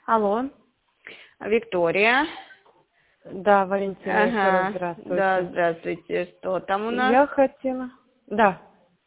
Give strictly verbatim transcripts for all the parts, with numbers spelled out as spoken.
Алло. Виктория. Да, Валентина, еще раз Ага. здравствуйте. Да, здравствуйте. Что там у нас? Я хотела... Да.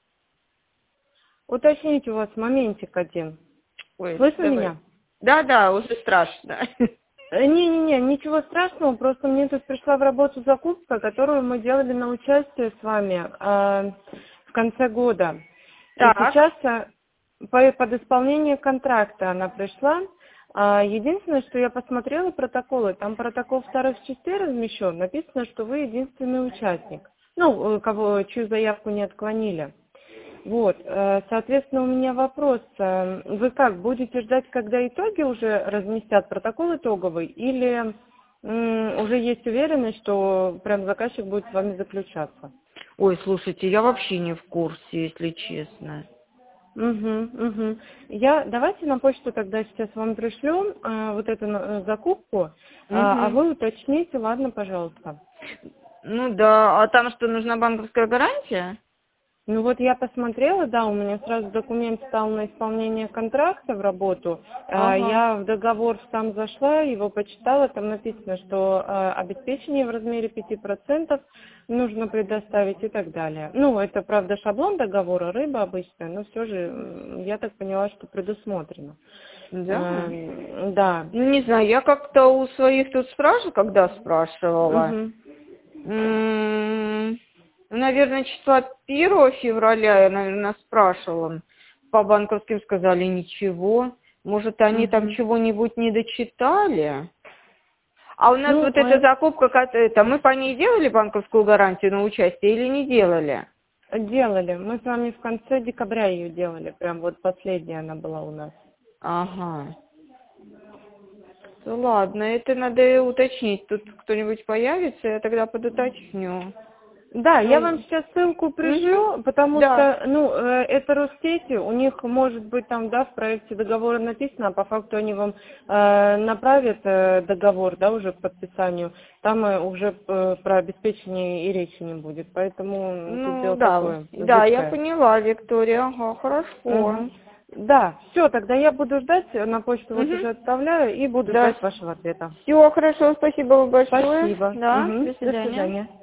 Уточнить у вас моментик один. Ой, Слышно давай. меня? Да, да, уже страшно. Э, Не-не-не, ничего страшного, просто мне тут пришла в работу закупка, которую мы делали на участие с вами э, в конце года. И Так. сейчас э, по, под исполнение контракта она пришла. А, единственное, что я посмотрела протоколы, там протокол вторых частей размещен, написано, что вы единственный участник, ну, э, кого, чью заявку не отклонили. Вот, э, соответственно, у меня вопрос, э, вы как, будете ждать, когда итоги уже разместят, протокол итоговый, или м, уже есть уверенность, что прям заказчик будет с вами заключаться? Ой, слушайте, я вообще не в курсе, если честно. Угу, угу. Я, давайте на почту тогда сейчас вам пришлю э, вот эту э, закупку, а, а Угу. вы уточните, ладно, пожалуйста. Ну да, а там что, нужна банковская гарантия? Ну вот я посмотрела, да, у меня сразу документ стал на исполнение контракта в работу. Э, Ага. Я в договор сам зашла, его почитала, там написано, что э, обеспечение в размере пяти процентов нужно предоставить и так далее. Ну, это, правда, шаблон договора, рыба обычная, но все же, м, я так поняла, что предусмотрено. Да. Э, Да. Ну, не знаю, я как-то у своих тут спрашивала, когда спрашивала. Мгм. М, Наверное, числа первого февраля я, наверное, спрашивала. По банковским сказали ничего. Может, они там Мгм. чего-нибудь не дочитали? А у нас Ну, вот эта э, закупка, как это, мы по ней делали банковскую гарантию на участие или не делали? делали. Мы с вами в конце декабря ее делали, прям вот последняя она была у нас. Ага. Ну ладно, это надо уточнить. Тут кто-нибудь появится, я тогда подуточню. Да, я вам Ну, сейчас ссылку угу. пришлю, потому Да. что, ну, э, это Россети, у них может быть там, да, в проекте договора написано, а по факту они вам э, направят э, договор, да, уже к подписанию, там э, уже э, про обеспечение и речи не будет, поэтому тут Ну дело да, такое, да, я зыбкое. поняла, Виктория, ага, хорошо. Мгм. Да, все, тогда я буду ждать, на почту вот Угу. уже отправляю и буду Да, ждать вашего ответа. все хорошо, спасибо вам большое. Спасибо. Да, Мгм. до До свидания. свидания.